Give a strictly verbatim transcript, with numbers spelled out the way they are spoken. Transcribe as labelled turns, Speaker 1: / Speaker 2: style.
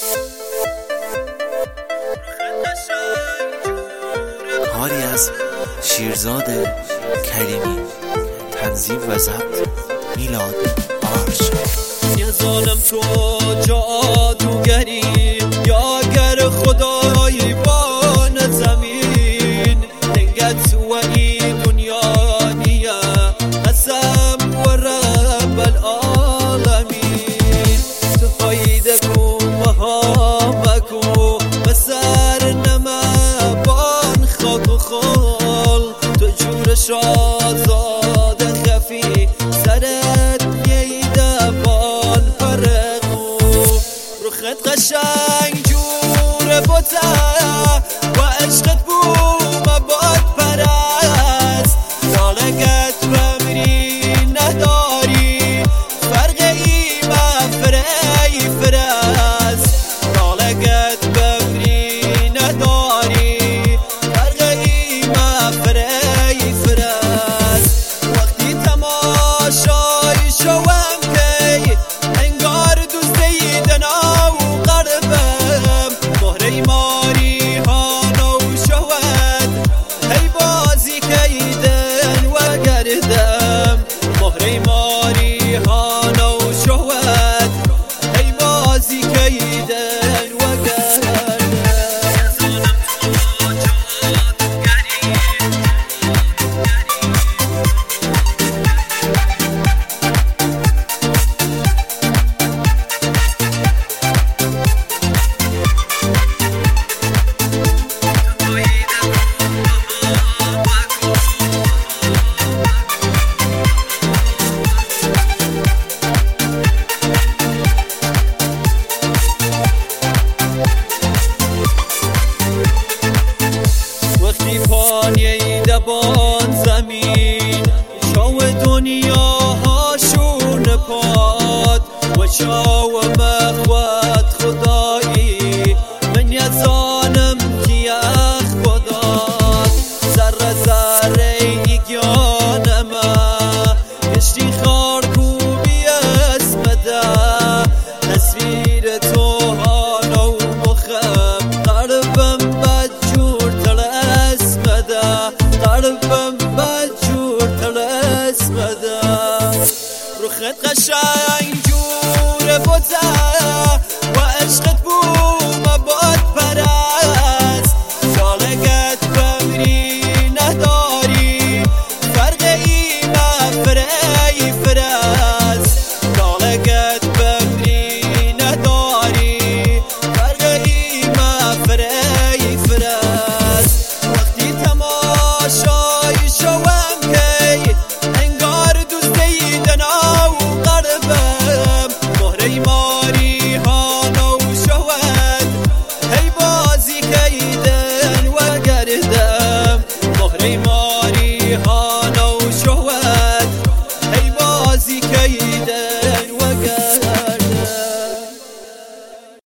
Speaker 1: کاری از شیرزاد کریمی، تنظیم و ضبط میلاد آرش.
Speaker 2: یه ظالم تو جادوگری یا گر خدای بان زمین دنگت و ای دنیا نیه قسم و رب العالمین تو فایده کو مهامکو بسر نمه بان خاک و خال تو جور شازاد خفی سرت ییده بان فرقو رخت قشنگ جور بوته و عشقت بوم باد پرست سالگت بمری نداری فرق ای مفری فرست سالگت بمری نداری فرق ای مفری فرست وقتی تماشای شوم کی انگار دوست دیدنا و قربم مهره ماری هانو شود هی بازی کیدن و گردم مهره ماری هانو شود هی بازی کیدن و گردم وقتی پانی دبان زمین شاو دنیا هاشون پاد و شاو مخوت خدایی من یزانم کیخ خداد ذره ذره ایگیانمه کشتی خارکوبی اسمده تصویر تو هانو مخم قلبم بدجور قلبم بجور تلس مده رخت قشنگ جور بوته و عشقت بوم باد پرست سالگت بمری نداری فرق ای مفری فرست سالگت بمری نداری فرق ای مفری فرست وقتی تماشای شوم کی انگار دوست دیدنا و قربم مهره ماری